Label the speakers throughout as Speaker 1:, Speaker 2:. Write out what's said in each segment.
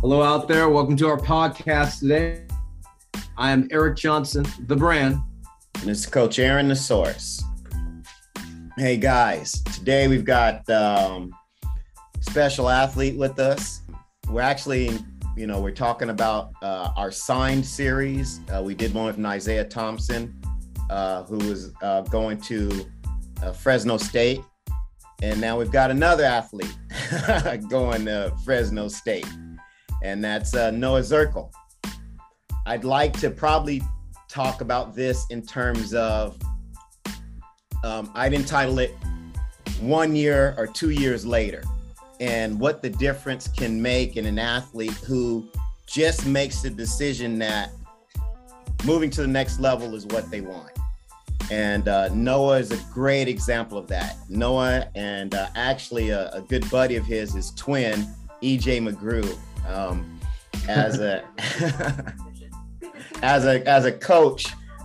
Speaker 1: Hello out there. Welcome to our podcast today. I am Eric Johnson, the brand.
Speaker 2: And it's Coach Aaron, the source. Hey guys, today we've got special athlete with us. We're actually, we're talking about our signed series. We did one with Isaiah Thompson, who was going to Fresno State. And now we've got another athlete going to Fresno State. And that's Noah Zirkel. I'd like to probably talk about this in terms of, I'd entitle it 1 year or 2 years later, and what the difference can make in an athlete who just makes the decision that moving to the next level is what they want. And Noah is a great example of that. Noah and actually a good buddy of his twin, EJ McGrew. As a coach,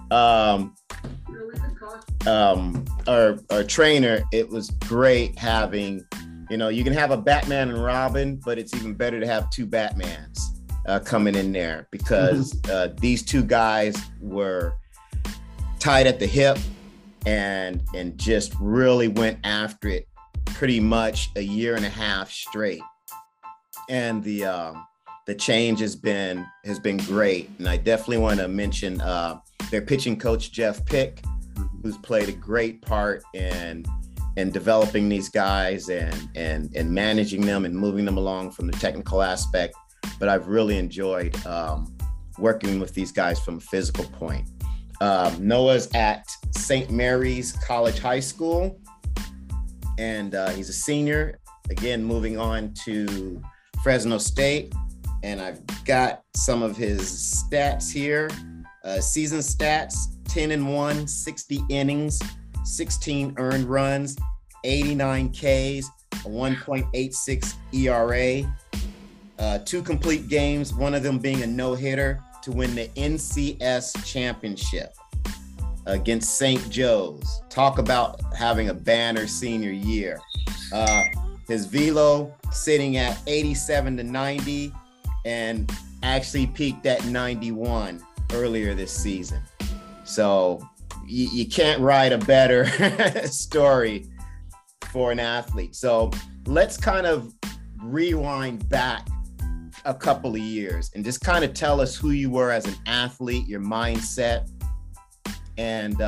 Speaker 2: or trainer, it was great having, you can have a Batman and Robin, but it's even better to have two Batmans coming in there, because these two guys were tied at the hip and just really went after it pretty much a year and a half straight. And the change has been great. And I definitely want to mention their pitching coach, Jeff Pick, who's played a great part in developing these guys and managing them and moving them along from the technical aspect. But I've really enjoyed working with these guys from a physical point. Noah's at St. Mary's College High School, and he's a senior, again, moving on to Fresno State. And I've got some of his stats here. Season stats: 10-1, 60 innings, 16 earned runs, 89 Ks, a 1.86 ERA, 2 complete games, one of them being a no-hitter, to win the NCS championship against St. Joe's. Talk about having a banner senior year. His velo sitting at 87-90 and actually peaked at 91 earlier this season. So you can't write a better story for an athlete. So let's kind of rewind back a couple of years and just kind of tell us who you were as an athlete, your mindset, and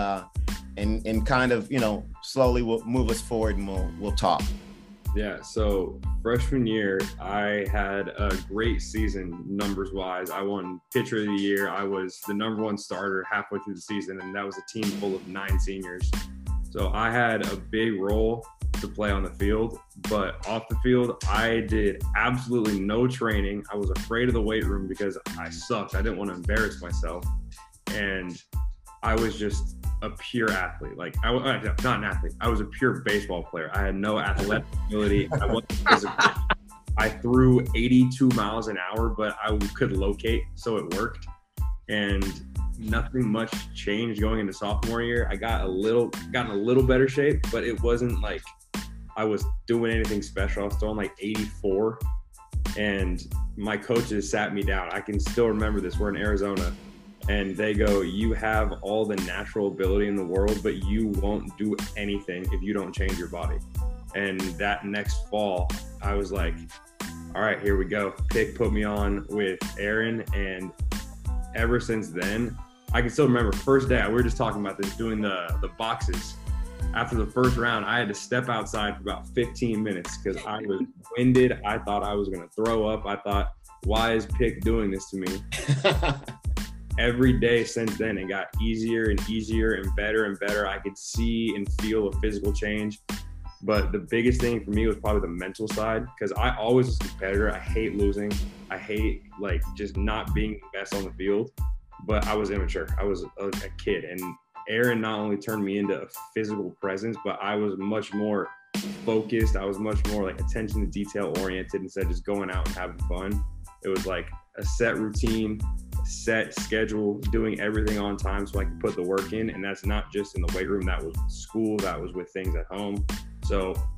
Speaker 2: kind of, slowly we'll move us forward and we'll talk.
Speaker 3: Yeah, so freshman year, I had a great season numbers-wise. I won pitcher of the year. I was the number one starter halfway through the season, and that was a team full of 9 seniors. So I had a big role to play on the field, but off the field, I did absolutely no training. I was afraid of the weight room because I sucked. I didn't want to embarrass myself, and I was just a pure athlete. Not an athlete. I was a pure baseball player. I had no athletic ability. I wasn't physical. I threw 82 miles an hour, but I could locate, so it worked. And nothing much changed going into sophomore year. I got in a little better shape, but it wasn't like I was doing anything special. I was throwing like 84, and my coaches sat me down. I can still remember this. We're in Arizona. And they go, you have all the natural ability in the world, but you won't do anything if you don't change your body. And that next fall, I was like, all right, here we go. Pick put me on with Aaron. And ever since then, I can still remember first day, we were just talking about this, doing the boxes. After the first round, I had to step outside for about 15 minutes because I was winded. I thought I was going to throw up. I thought, why is Pick doing this to me? Every day since then, it got easier and easier and better. I could see and feel a physical change. But the biggest thing for me was probably the mental side, because I always was a competitor. I hate losing. I hate just not being the best on the field. But I was immature. I was a kid. And Aaron not only turned me into a physical presence, but I was much more focused. I was much more attention to detail oriented instead of just going out and having fun. It was like a set routine, set schedule, doing everything on time so I could put the work in. And that's not just in the weight room. That was school. That was with things at home. So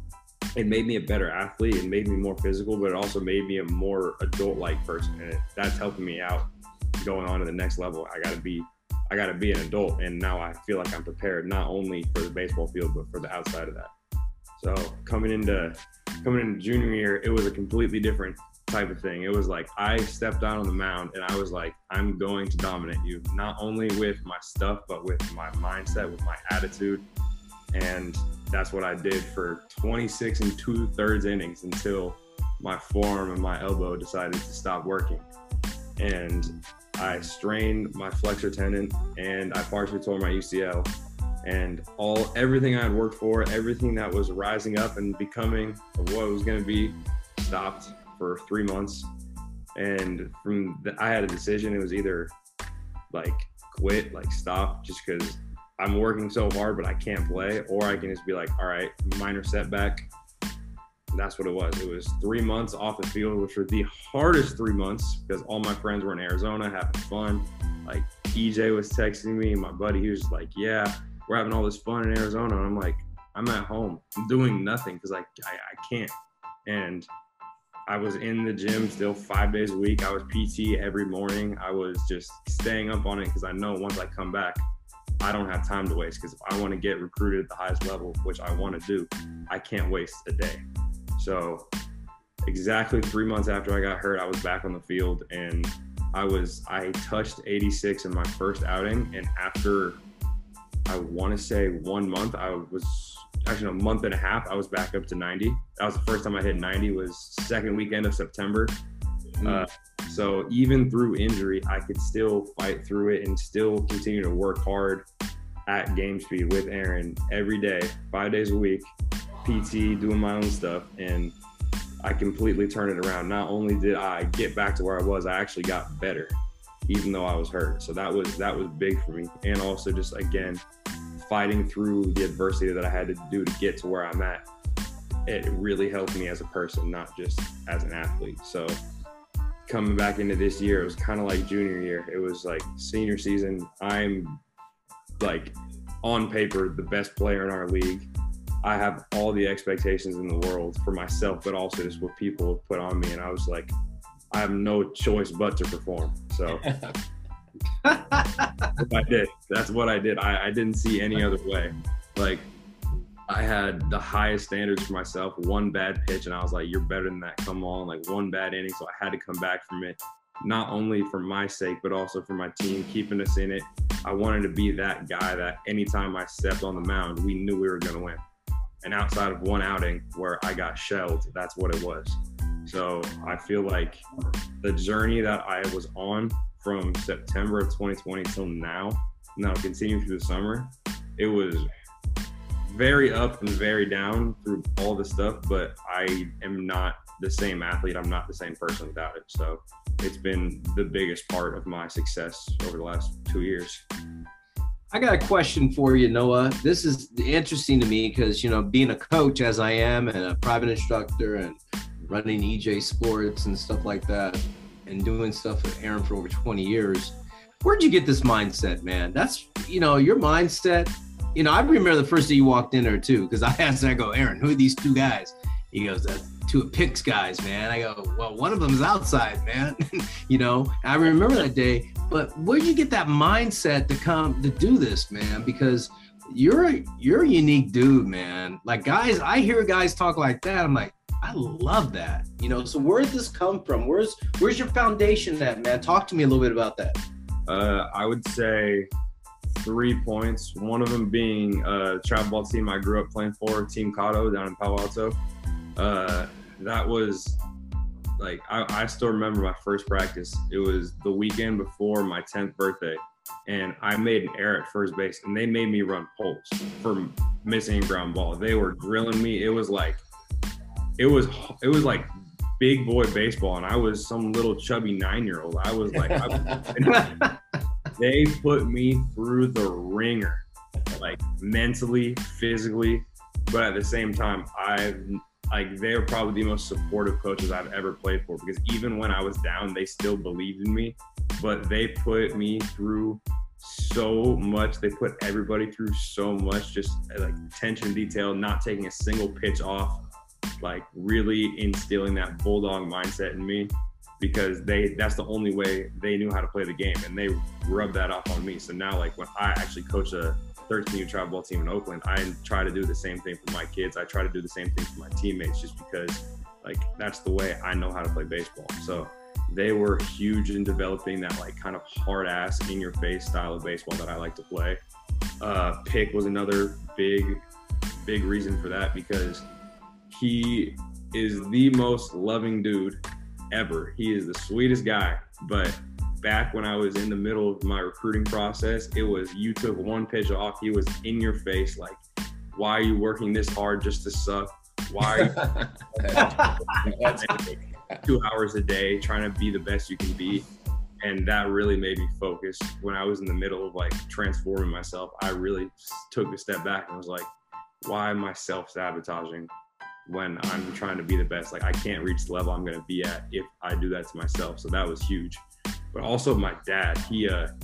Speaker 3: it made me a better athlete. It made me more physical, but it also made me a more adult-like person. And that's helping me out going on to the next level. I gotta be an adult. And now I feel like I'm prepared, not only for the baseball field, but for the outside of that. So coming into junior year, it was a completely different type of thing. It was like I stepped out on the mound and I was like, I'm going to dominate you, not only with my stuff, but with my mindset, with my attitude. And that's what I did for 26 2/3 innings until my forearm and my elbow decided to stop working. And I strained my flexor tendon and I partially tore my UCL. And everything I had worked for, everything that was rising up and becoming what it was going to be, stopped for 3 months. And I had a decision. It was either like quit, like stop, just because I'm working so hard, but I can't play, or I can just be like, all right, minor setback. That's what it was. It was 3 months off the field, which were the hardest 3 months because all my friends were in Arizona having fun. Like EJ was texting me, my buddy, he was like, yeah, we're having all this fun in Arizona. And I'm like, I'm at home. I'm doing nothing because I can't. And I was in the gym still 5 days a week. I was PT every morning. I was just staying up on it because I know once I come back, I don't have time to waste, because if I want to get recruited at the highest level, which I want to do, I can't waste a day. So exactly 3 months after I got hurt, I was back on the field, and I touched 86 in my first outing. And after, I want to say 1 month, a month and a half, I was back up to 90. That was the first time I hit 90, was second weekend of September. So even through injury, I could still fight through it and still continue to work hard at game speed with Aaron every day, 5 days a week, PT, doing my own stuff. And I completely turned it around. Not only did I get back to where I was, I actually got better, even though I was hurt. So that was big for me. And also just, again, fighting through the adversity that I had to do to get to where I'm at. It really helped me as a person, not just as an athlete. So coming back into this year, it was kind of like junior year. It was like senior season. I'm like on paper the best player in our league. I have all the expectations in the world for myself, but also just what people have put on me. And I was like, I have no choice but to perform. So I did. That's what I did. I didn't see any other way. Like, I had the highest standards for myself. One bad pitch, and I was like, you're better than that. Come on. Like, one bad inning. So I had to come back from it, not only for my sake, but also for my team, keeping us in it. I wanted to be that guy that anytime I stepped on the mound, we knew we were going to win. And outside of one outing where I got shelled, that's what it was. So I feel like the journey that I was on from September of 2020 till now continuing through the summer, it was very up and very down through all the stuff, but I am not the same athlete. I'm not the same person without it. So it's been the biggest part of my success over the last 2 years.
Speaker 1: I got a question for you, Noah. This is interesting to me because, being a coach as I am and a private instructor and running EJ Sports and stuff like that and doing stuff with Aaron for over 20 years, where'd you get this mindset, man? That's, your mindset. I remember the first day you walked in there too, because I asked, I go, Aaron, who are these two guys? He goes, that's two Picks guys, man. I go, well, one of them is outside, man. I remember that day, but where'd you get that mindset to come to do this, man? Because you're a unique dude, man. Like, guys, I hear guys talk like that. I'm like, I love that. So where did this come from? Where's your foundation at, man? Talk to me a little bit about that.
Speaker 3: I would say 3 points. One of them being a travel ball team I grew up playing for, Team Cotto down in Palo Alto. That was like, I still remember my first practice. It was the weekend before my 10th birthday, and I made an error at first base, and they made me run poles for missing a ground ball. They were drilling me. It was like big boy baseball, and I was some little chubby 9-year-old. I was like, they put me through the ringer, like mentally, physically, but at the same time, they were probably the most supportive coaches I've ever played for, because even when I was down, they still believed in me, but they put me through so much. They put everybody through so much, just like attention to detail, not taking a single pitch off. like really instilling that bulldog mindset in me, because that's the only way they knew how to play the game, and they rubbed that off on me. So now, like, when I actually coach a 13U travel ball team in Oakland, I try to do the same thing for my kids. I try to do the same thing for my teammates, just because, like, that's the way I know how to play baseball. So they were huge in developing that, like, kind of hard ass, in your face style of baseball that I like to play. Pick was another big reason for that, because he is the most loving dude ever. He is the sweetest guy. But back when I was in the middle of my recruiting process, it was, you took one pitch off, he was in your face, like, why are you working this hard just to suck? Why are you 2 hours a day trying to be the best you can be? And that really made me focus. When I was in the middle of, like, transforming myself, I really took a step back and was like, why am I self-sabotaging when I'm trying to be the best? Like, I can't reach the level I'm going to be at if I do that to myself. So that was huge. But also my dad, he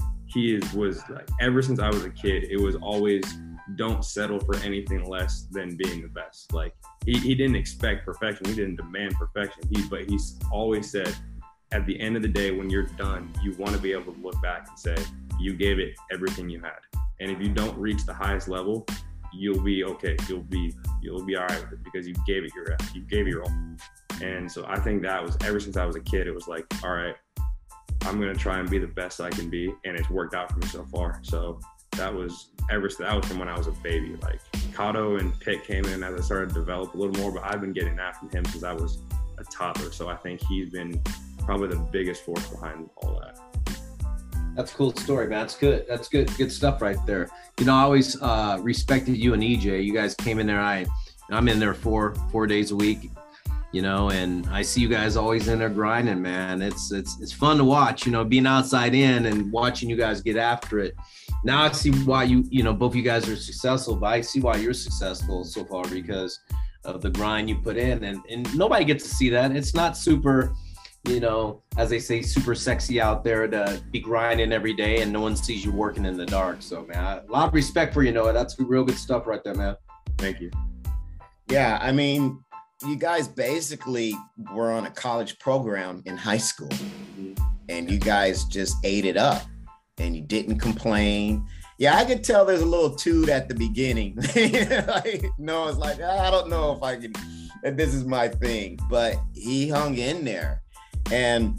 Speaker 3: was like, ever since I was a kid, it was always, don't settle for anything less than being the best. Like, he didn't expect perfection. He didn't demand perfection. But he's always said, at the end of the day, when you're done, you want to be able to look back and say, you gave it everything you had. And if you don't reach the highest level, you'll be okay. You'll be all right with it, because you gave it your all. And so I think that was, ever since I was a kid, it was like, all right, I'm going to try and be the best I can be. And it's worked out for me so far. So that was from when I was a baby. Like, Cotto and Pitt came in as I started to develop a little more, but I've been getting that from him since I was a toddler. So I think he's been probably the biggest force behind all that.
Speaker 1: That's a cool story, man. That's good. That's good stuff right there. You know, I always respected you and EJ. You guys came in there. I'm in there four days a week, you know, and I see you guys always in there grinding, man. It's fun to watch, you know, being outside in and watching you guys get after it. Now I see why you know, both you guys are successful, but I see why you're successful so far, because of the grind you put in, and nobody gets to see that. It's not super, you know, as they say, super sexy out there to be grinding every day and no one sees you working in the dark. So, man, a lot of respect for you, Noah. That's real good stuff right there, man.
Speaker 3: Thank you.
Speaker 2: Yeah, I mean, you guys basically were on a college program in high school, and you guys just ate it up, and you didn't complain. Yeah, I could tell there's a little toot at the beginning. Like, Noah's like, I don't know if I can, if this is my thing, but he hung in there. And,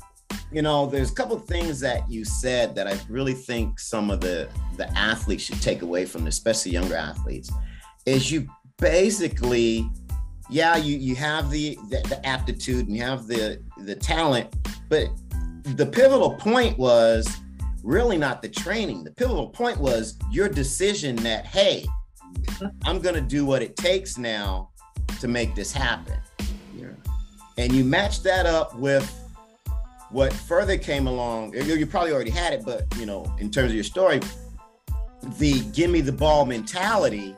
Speaker 2: you know, there's a couple of things that you said that I really think some of the athletes should take away from this, especially younger athletes, is you basically, yeah, you have the aptitude and you have the talent, but the pivotal point was really not the training. The pivotal point was your decision that, hey, I'm going to do what it takes now to make this happen. And you match that up with what further came along. You probably already had it, but, you know, in terms of your story, the give me the ball mentality,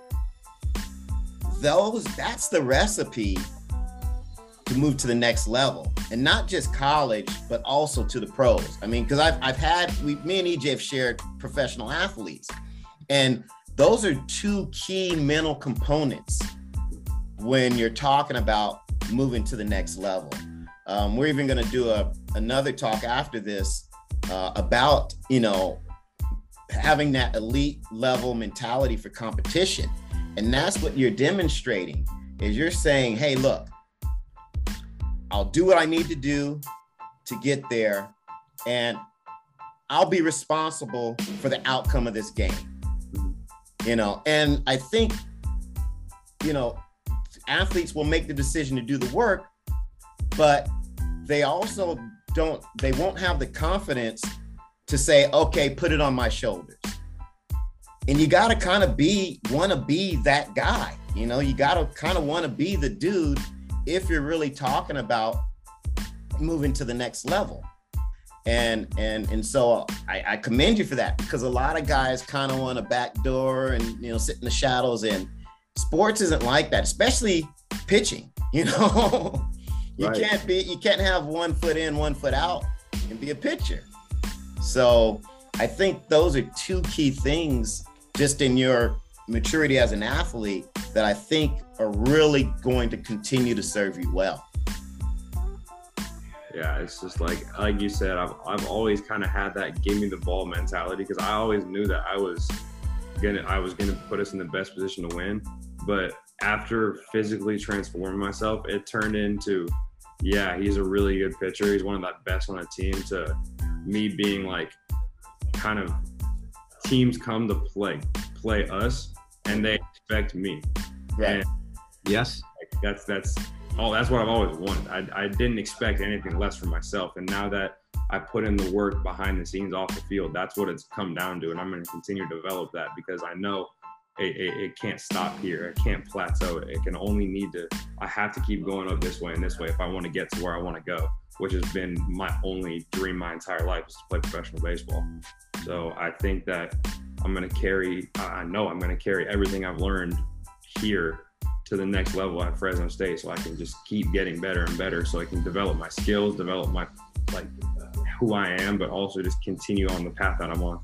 Speaker 2: that's the recipe to move to the next level. And not just college, but also to the pros. I mean, because me and EJ have shared professional athletes. And those are two key mental components when you're talking about moving to the next level. We're even going to do another talk after this about, you know, having that elite level mentality for competition. And that's what you're demonstrating, is you're saying, hey, look, I'll do what I need to do to get there, and I'll be responsible for the outcome of this game. You know, and I think, you know, athletes will make the decision to do the work, but they also won't have the confidence to say, okay, put it on my shoulders. And you got to kind of want to be that guy. You know, you got to kind of want to be the dude if you're really talking about moving to the next level. And so I commend you for that, because a lot of guys kind of want to backdoor and, you know, sit in the shadows, and sports isn't like that, especially pitching. You know, you can't have 1 foot in, 1 foot out and be a pitcher. So I think those are two key things just in your maturity as an athlete that I think are really going to continue to serve you well.
Speaker 3: Yeah, it's just like you said, I've always kind of had that give me the ball mentality, because I always knew that I was gonna put us in the best position to win. But after physically transforming myself, it turned into, yeah, he's a really good pitcher. He's one of the best on the team, to me being like, kind of, teams come to play us, and they expect me.
Speaker 2: Right.
Speaker 3: And
Speaker 1: Yes.
Speaker 3: that's what I've always wanted. I didn't expect anything less from myself. And now that I put in the work behind the scenes off the field, that's what it's come down to. And I'm going to continue to develop that, because I know it can't stop here. It can't plateau. It can only I have to keep going up this way and this way if I want to get to where I want to go, which has been my only dream my entire life, is to play professional baseball. So I think that I know I'm going to carry everything I've learned here to the next level at Fresno State, so I can just keep getting better and better, so I can develop my skills, develop my, like, who I am, but also just continue on the path that I'm on.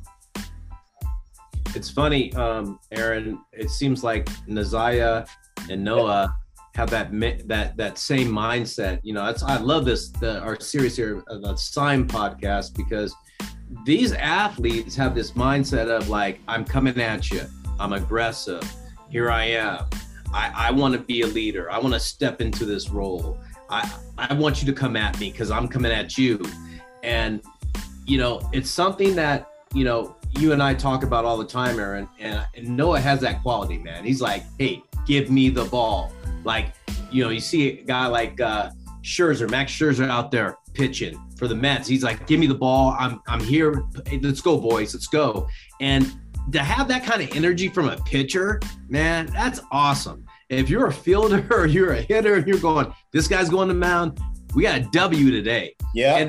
Speaker 1: It's funny, Aaron, it seems like Naziah and Noah have that same mindset. You know, I love our series here, the Sign podcast, because these athletes have this mindset of like, I'm coming at you, I'm aggressive, here I am. I want to be a leader. I want to step into this role. I want you to come at me because I'm coming at you. And, you know, it's something that, you know, you and I talk about all the time, Aaron, and Noah has that quality, man. He's like, hey, give me the ball. Like, you know, you see a guy like Max Scherzer out there pitching for the Mets. He's like, give me the ball. I'm here. Hey, let's go, boys. Let's go. And to have that kind of energy from a pitcher, man, that's awesome. If you're a fielder or you're a hitter and you're going, this guy's going to mound, we got a W today.
Speaker 2: Yeah.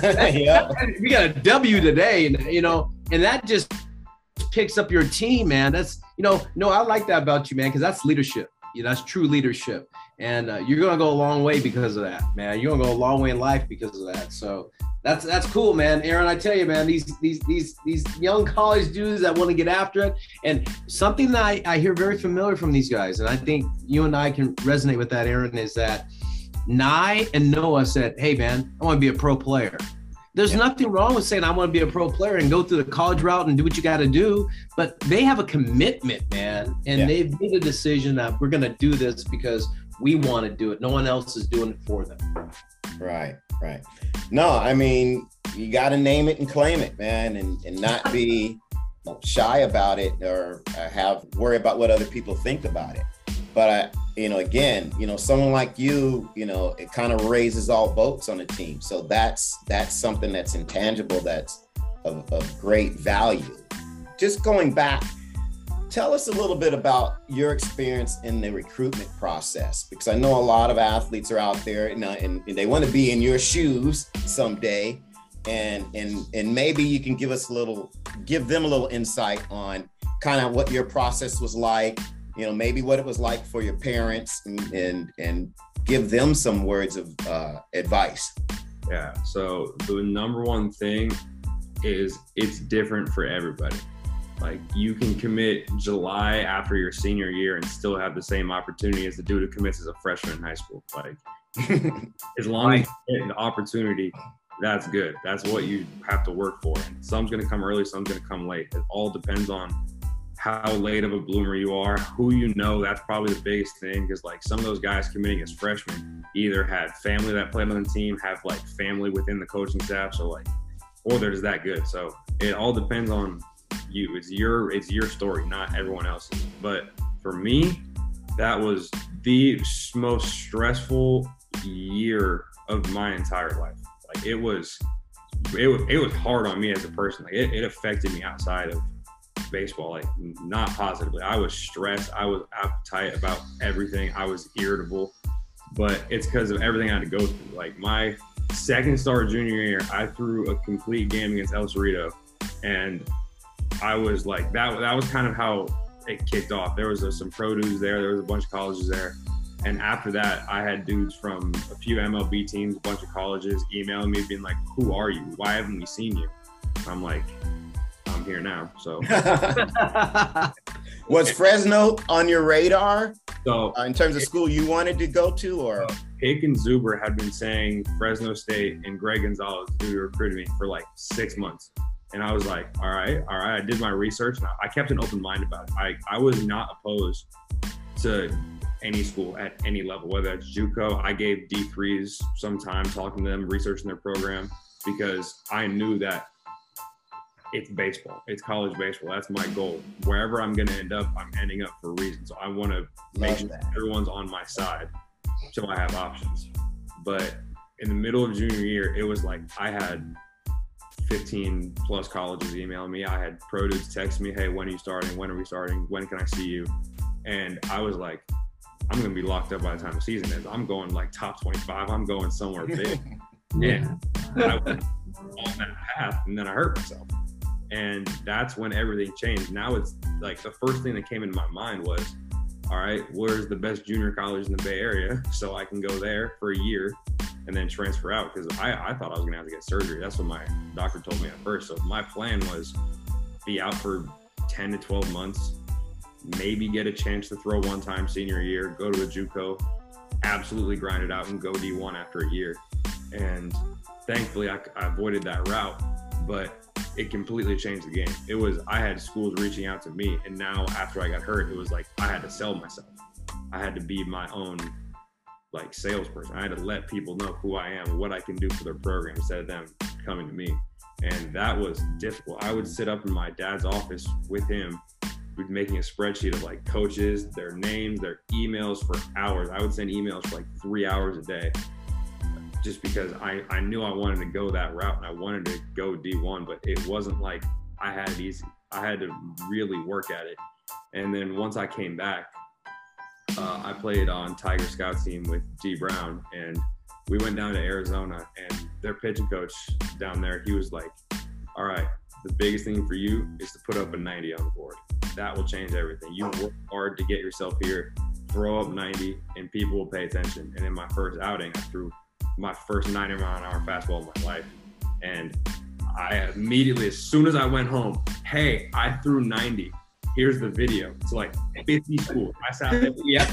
Speaker 1: We got a W today. And, you know, and that just picks up your team, man. That's, you know, no, I like that about you, man, because that's leadership. You know, that's true leadership. And you're going to go a long way because of that, man. You're going to go a long way in life because of that. So that's cool, man. Aaron, I tell you, man, these young college dudes that want to get after it, and something that I hear very familiar from these guys, and I think you and I can resonate with that, Aaron, is that Nye and Noah said, hey, man, I want to be a pro player. There's nothing wrong with saying I want to be a pro player and go through the college route and do what you got to do, but they have a commitment, man, and they've made a decision that we're going to do this because we want to do it. No one else is doing it for them.
Speaker 2: Right. No, I mean, you got to name it and claim it, man, and not be shy about it or worry about what other people think about it. But you know, again, you know, someone like you, you know, it kind of raises all boats on a team. So that's something that's intangible, that's of great value. Just going back, tell us a little bit about your experience in the recruitment process, because I know a lot of athletes are out there and they want to be in your shoes someday. And maybe you can give them a little insight on kind of what your process was like, you know, maybe what it was like for your parents, and give them some words of advice.
Speaker 3: Yeah. So the number one thing is it's different for everybody. Like, you can commit July after your senior year and still have the same opportunity as the dude who commits as a freshman in high school. Like, as long as you get the opportunity, that's good. That's what you have to work for. And some's going to come early, some's going to come late. It all depends on how late of a bloomer you are, who you know. That's probably the biggest thing, because like some of those guys committing as freshmen either had family that played on the team, have like family within the coaching staff, so like, or they're just that good. So it all depends on you. It's your story, not everyone else's. But for me, that was the most stressful year of my entire life. Like, it was hard on me as a person. Like, it affected me outside of baseball, like not positively. I was stressed. I was uptight about everything. I was irritable, but it's because of everything I had to go through. Like, my second start junior year, I threw a complete game against El Cerrito, and I was like, that was kind of how it kicked off. There was some pro dudes there. There was a bunch of colleges there. And after that, I had dudes from a few MLB teams, a bunch of colleges emailing me being like, who are you? Why haven't we seen you? I'm like, I'm here now. So
Speaker 2: Was Fresno on your radar?
Speaker 3: So
Speaker 2: In terms of school you wanted to go to, or?
Speaker 3: Hake and Zuber had been saying Fresno State and Greg Gonzalez, who recruited me, for like 6 months. And I was like, all right. I did my research. And I kept an open mind about it. I was not opposed to any school at any level, whether that's JUCO. I gave D3s some time talking to them, researching their program, because I knew that it's baseball. It's college baseball. That's my goal. Wherever I'm going to end up, I'm ending up for a reason. So I want to make sure that everyone's on my side so I have options. But in the middle of junior year, it was like I had 15 plus colleges emailing me. I had pro dudes text me, hey, when are you starting? When are we starting? When can I see you? And I was like, I'm going to be locked up by the time the season ends. I'm going like top 25. I'm going somewhere big. And I went on that path, and then I hurt myself. And that's when everything changed. Now it's like the first thing that came into my mind was, all right, where's the best junior college in the Bay Area so I can go there for a year and then transfer out? Because I thought I was going to have to get surgery. That's what my doctor told me at first. So my plan was be out for 10 to 12 months, maybe get a chance to throw one time senior year, go to a JUCO, absolutely grind it out and go D1 after a year. And thankfully I avoided that route, but it completely changed the game. It was, I had schools reaching out to me, and now after I got hurt, it was like I had to sell myself. I had to be my own like salesperson. I had to let people know who I am, what I can do for their program, instead of them coming to me. And that was difficult. I would sit up in my dad's office with him. We'd be making a spreadsheet of like coaches, their names, their emails for hours. I would send emails for like 3 hours a day, just because I knew I wanted to go that route and I wanted to go D1, but it wasn't like I had it easy. I had to really work at it. And then once I came back, I played on Tiger Scout team with D Brown, and we went down to Arizona, and their pitching coach down there, he was like, all right, the biggest thing for you is to put up a 90 on the board. That will change everything. You work hard to get yourself here, throw up 90, and people will pay attention. And in my first outing, I threw my first 90-mile-an-hour fastball of my life. And I immediately, as soon as I went home, hey, I threw 90. Here's the video. It's like 50 schools. I sat there.
Speaker 1: Yep.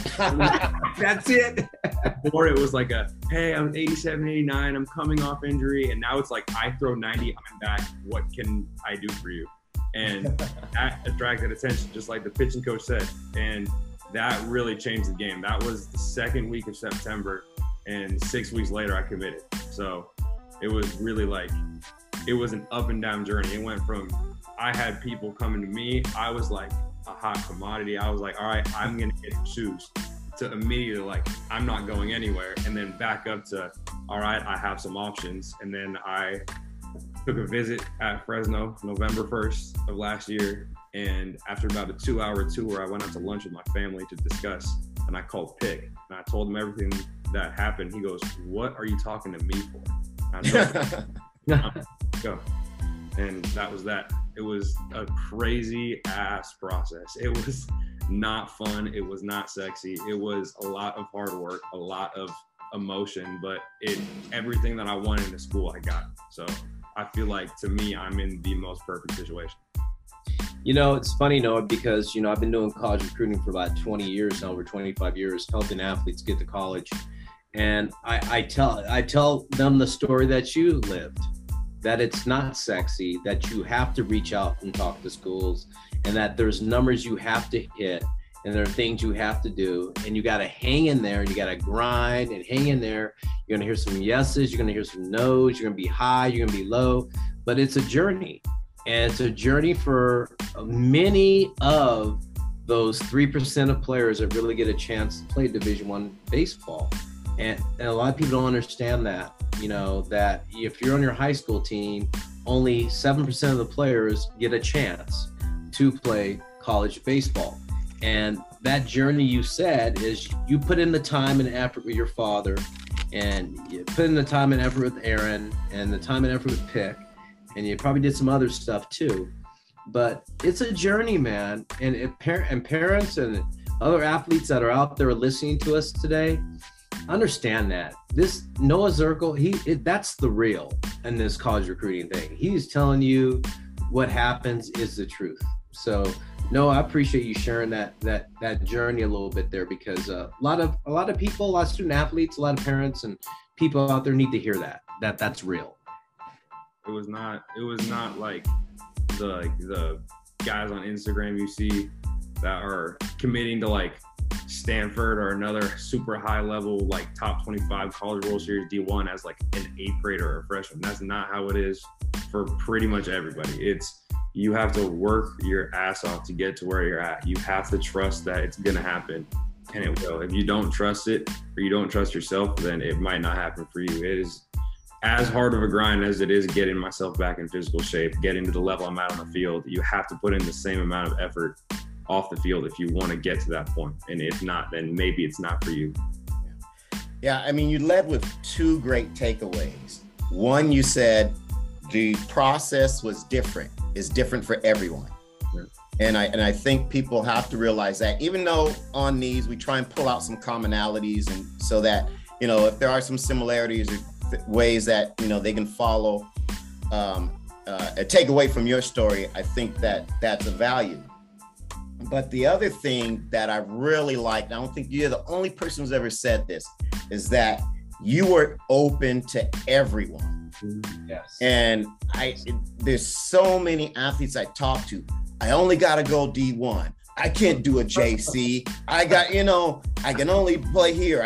Speaker 1: That's it.
Speaker 3: Before it was like hey, I'm 87, 89. I'm coming off injury. And now it's like, I throw 90. I'm back. What can I do for you? And that attracted attention, just like the pitching coach said. And that really changed the game. That was the second week of September. And 6 weeks later, I committed. So it was really like, it was an up and down journey. It went from, I had people coming to me. I was like a hot commodity. I was like, all right, I'm going to get to choose, to immediately like, I'm not going anywhere. And then back up to, all right, I have some options. And then I took a visit at Fresno November 1st of last year. And after about a 2-hour tour, I went out to lunch with my family to discuss. And I called Pick, and I told him everything that happened. He goes, what are you talking to me for? And I told him, go. And that was that. It was a crazy ass process. It was not fun. It was not sexy. It was a lot of hard work, a lot of emotion, but everything that I wanted in the school, I got. So I feel like, to me, I'm in the most perfect situation.
Speaker 1: You know, it's funny, Noah, because, you know, I've been doing college recruiting for about 20 years now, over 25 years, helping athletes get to college. And I tell them the story that you lived, that it's not sexy, that you have to reach out and talk to schools, and that there's numbers you have to hit, and there are things you have to do, and you got to hang in there, and you got to grind and hang in there. You're going to hear some yeses, you're going to hear some no's, you're going to be high, you're going to be low, but it's a journey. And it's a journey for many of those 3% of players that really get a chance to play Division I baseball. And a lot of people don't understand that, you know, that if you're on your high school team, only 7% of the players get a chance to play college baseball. And that journey, you said, is you put in the time and effort with your father, and you put in the time and effort with Aaron, and the time and effort with Pick. And you probably did some other stuff too, but it's a journey, man. And parents and other athletes that are out there listening to us today, understand that this Noah Zirkle, that's the real in this college recruiting thing. He's telling you what happens is the truth. So No, I appreciate you sharing that journey a little bit there, because a lot of people, a lot of student athletes, a lot of parents and people out there need to hear that's real.
Speaker 3: It was not like the guys on Instagram you see that are committing to like Stanford or another super high level, like top 25 college World Series D1 as like an 8th grader or a freshman. That's not how it is for pretty much everybody. You have to work your ass off to get to where you're at. You have to trust that it's going to happen, and it will. If you don't trust it or you don't trust yourself, then it might not happen for you. It is as hard of a grind as it is getting myself back in physical shape, getting to the level I'm at on the field. You have to put in the same amount of effort off the field if you want to get to that point. And if not, then maybe it's not for you.
Speaker 2: Yeah, I mean, you led with 2 great takeaways. One, you said the process was different. It's different for everyone.
Speaker 3: Yeah.
Speaker 2: And I think people have to realize that, even though on these we try and pull out some commonalities, and so that, you know, if there are some similarities or ways that, you know, they can follow, take away from your story, I think that's a value. But the other thing that I really liked, I don't think you're the only person who's ever said this, is that you were open to everyone.
Speaker 1: Yes.
Speaker 2: And there's so many athletes I talk to. I only got to go D1. I can't do a JC. I can only play here.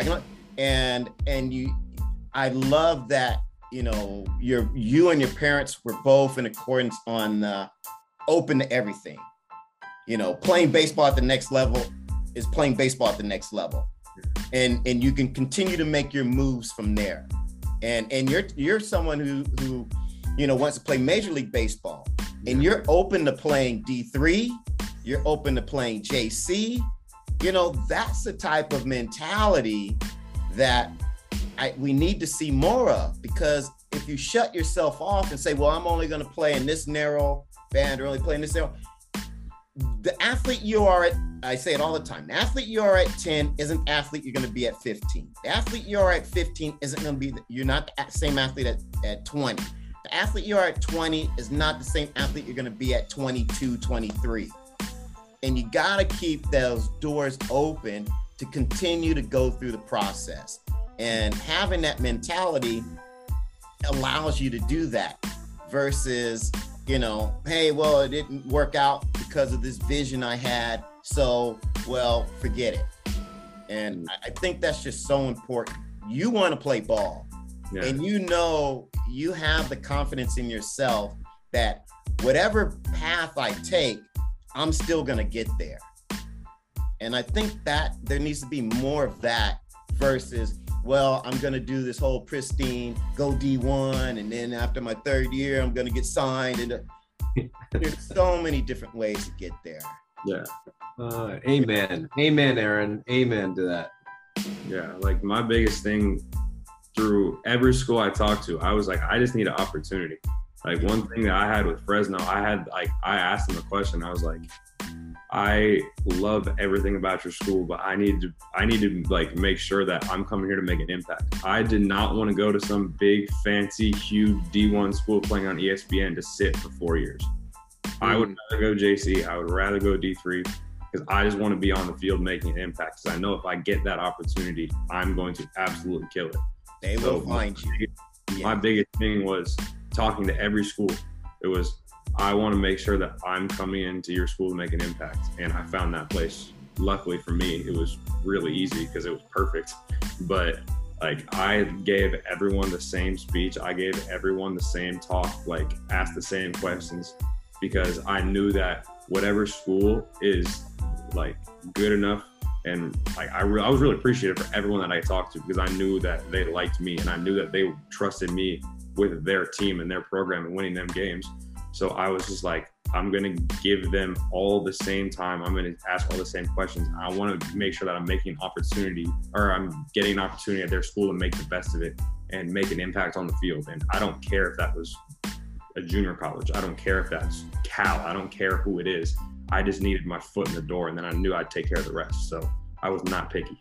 Speaker 2: I love that, you know, you and your parents were both in accordance on open to everything. You know, playing baseball at the next level is playing baseball at the next level. And you can continue to make your moves from there. And you're someone who you know wants to play Major League Baseball, and you're open to playing D3, you're open to playing JC. You know, that's the type of mentality that we need to see more of, because if you shut yourself off and say, well, I'm only going to play in this narrow band or only play in this narrow, the athlete you are at, I say it all the time, the athlete you are at 10 isn't the athlete you're going to be at 15. The athlete you are at 15 isn't going to be, you're not the same athlete at 20. The athlete you are at 20 is not the same athlete you're going to be at 22, 23. And you got to keep those doors open to continue to go through the process. And having that mentality allows you to do that versus, you know, hey, well, it didn't work out because of this vision I had, so, well, forget it. And I think that's just so important. You want to play ball, and you know you have the confidence in yourself that whatever path I take, I'm still going to get there. And I think that there needs to be more of that versus, well, I'm going to do this whole pristine, go D1, and then after my 3rd year, I'm going to get signed. And there's so many different ways to get there.
Speaker 3: Yeah.
Speaker 1: Amen. Amen, Aaron. Amen to that.
Speaker 3: Yeah. Like my biggest thing through every school I talked to, I was like, I just need an opportunity. Like one thing that I had with Fresno, I asked them a question. I was like, I love everything about your school, but I need to like make sure that I'm coming here to make an impact. I did not want to go to some big, fancy, huge D1 school playing on ESPN to sit for 4 years. I would rather go JC. I would rather go D3 because I just want to be on the field making an impact. Because I know if I get that opportunity, I'm going to absolutely kill it.
Speaker 2: They will find you.
Speaker 3: My biggest thing was talking to every school. It was, I want to make sure that I'm coming into your school to make an impact. And I found that place. Luckily for me, it was really easy because it was perfect. But like I gave everyone the same speech. I gave everyone the same talk, like asked the same questions, because I knew that whatever school is like good enough. And like I was really appreciative for everyone that I talked to, because I knew that they liked me and I knew that they trusted me with their team and their program and winning them games. So I was just like, I'm going to give them all the same time. I'm going to ask all the same questions. I want to make sure that I'm making an opportunity, or I'm getting an opportunity at their school to make the best of it and make an impact on the field. And I don't care if that was a junior college. I don't care if that's Cal. I don't care who it is. I just needed my foot in the door, and then I knew I'd take care of the rest. So I was not picky.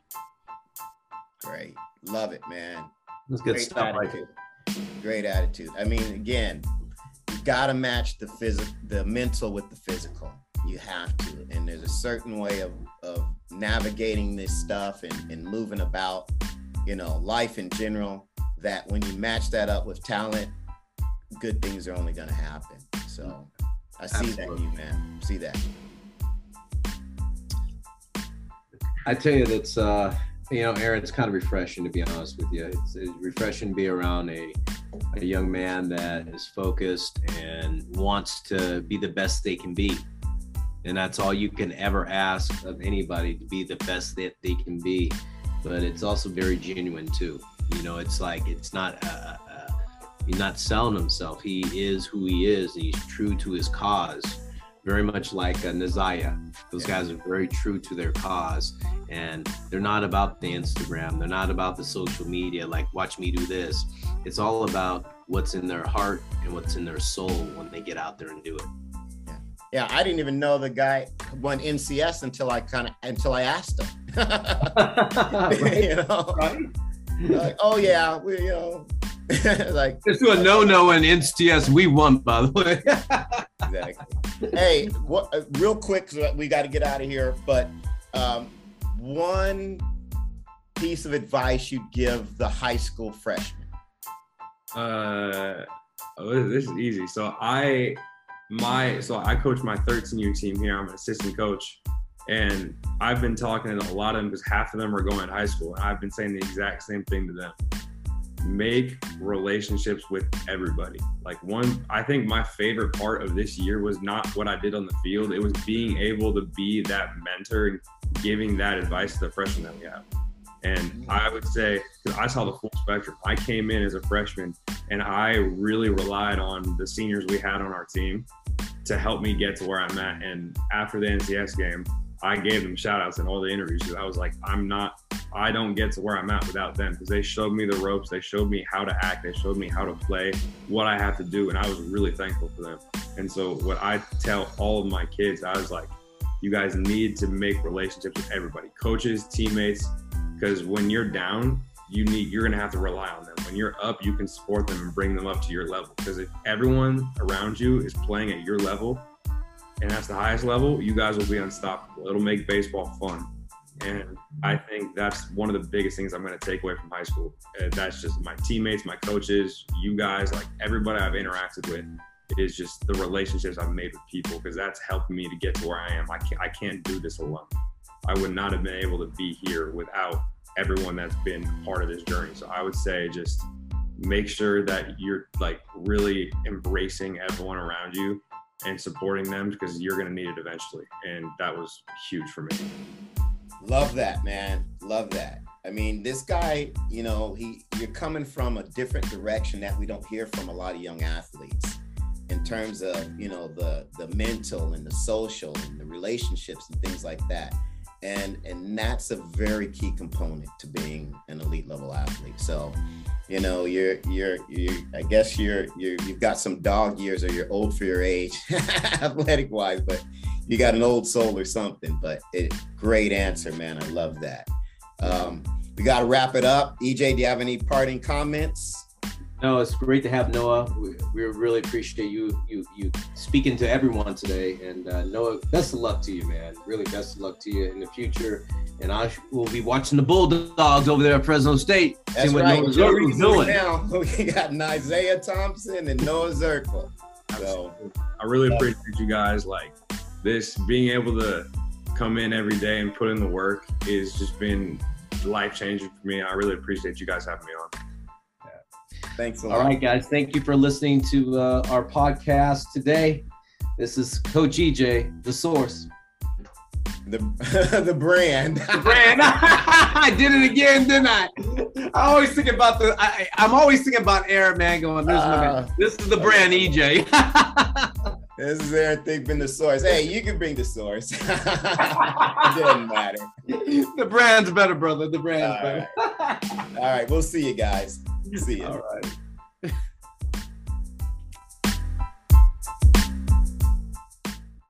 Speaker 2: Great. Love it, man.
Speaker 1: That's good stuff.
Speaker 2: Great attitude. I mean, again, you got to match the mental with the physical. You have to. And there's a certain way of navigating this stuff and moving about, you know, life in general, that when you match that up with talent, good things are only going to happen. So I see that in you, man. See that.
Speaker 1: I tell you, that's, you know, Aaron, it's kind of refreshing, to be honest with you. It's refreshing to be around a young man that is focused and wants to be the best they can be. And that's all you can ever ask of anybody, to be the best that they can be. But it's also very genuine too. You know, it's like, it's not, he's not selling himself. He is who he is, and he's true to his cause. Very much like Nazaya. Those guys are very true to their cause, and they're not about the Instagram. They're not about the social media, like watch me do this. It's all about what's in their heart and what's in their soul when they get out there and do it.
Speaker 2: Yeah, I didn't even know the guy won NCS until I asked him.
Speaker 1: Right?
Speaker 2: You know,
Speaker 1: Right?
Speaker 2: like, oh yeah, we, you know, like,
Speaker 1: Let's do a no in NCS. We won, by the way.
Speaker 2: exactly. Hey, what? Real quick, 'cause we got to get out of here. But one piece of advice you'd give the high school freshman.
Speaker 3: This is easy. So I coach my 13U team here. I'm an assistant coach, and I've been talking to a lot of them because half of them are going to high school, and I've been saying the exact same thing to them. Make relationships with everybody. Like, I think my favorite part of this year was not what I did on the field. It was being able to be that mentor and giving that advice to the freshmen that we have. And I would say, because I saw the full spectrum. I came in as a freshman, and I really relied on the seniors we had on our team to help me get to where I'm at. And after the NCS game, I gave them shout outs in all the interviews. I was like, I don't get to where I'm at without them, because they showed me the ropes. They showed me how to act. They showed me how to play, what I have to do. And I was really thankful for them. And so what I tell all of my kids, I was like, you guys need to make relationships with everybody, coaches, teammates, because when you're down, you're going to have to rely on them. When you're up, you can support them and bring them up to your level. Because if everyone around you is playing at your level, and that's the highest level, you guys will be unstoppable. It'll make baseball fun. And I think that's one of the biggest things I'm going to take away from high school. That's just my teammates, my coaches, you guys, like everybody I've interacted with. It is just the relationships I've made with people, because that's helped me to get to where I am. I can't do this alone. I would not have been able to be here without everyone that's been a part of this journey. So I would say just make sure that you're like really embracing everyone around you and supporting them, because you're going to need it eventually. And that was huge for me.
Speaker 2: Love that, man. Love that. I mean, this guy, you know, you're coming from a different direction that we don't hear from a lot of young athletes in terms of, you know, the mental and the social and the relationships and things like that. And that's a very key component to being an elite level athlete. So, you know, I guess you've got some dog years, or you're old for your age, athletic wise, but you got an old soul or something. But great answer, man. I love that. We got to wrap it up. EJ, do you have any parting comments?
Speaker 1: No, it's great to have Noah. We really appreciate you speaking to everyone today. And Noah, best of luck to you, man. Really best of luck to you in the future. And I will be watching the Bulldogs over there at Fresno State.
Speaker 2: That's
Speaker 1: what
Speaker 2: right.
Speaker 1: Noah Zirkle's doing.
Speaker 2: Now we got Isaiah Thompson and Noah Zirkle. So
Speaker 3: I really appreciate you guys. Like, this, being able to come in every day and put in the work is just been life-changing for me. I really appreciate you guys having me on.
Speaker 2: Thanks a lot.
Speaker 1: All right, guys. Thank you for listening to our podcast today. This is Coach EJ, the source.
Speaker 2: The brand.
Speaker 1: The brand. I did it again, didn't I? I always think about I'm always thinking about Aaron, man, going, this is the brand, EJ.
Speaker 2: This is Aaron Thigpen, the source. Hey, you can bring the source. It doesn't matter.
Speaker 1: The brand's better, brother. The brand's better.
Speaker 2: All right. We'll see you guys. See you.
Speaker 1: All right.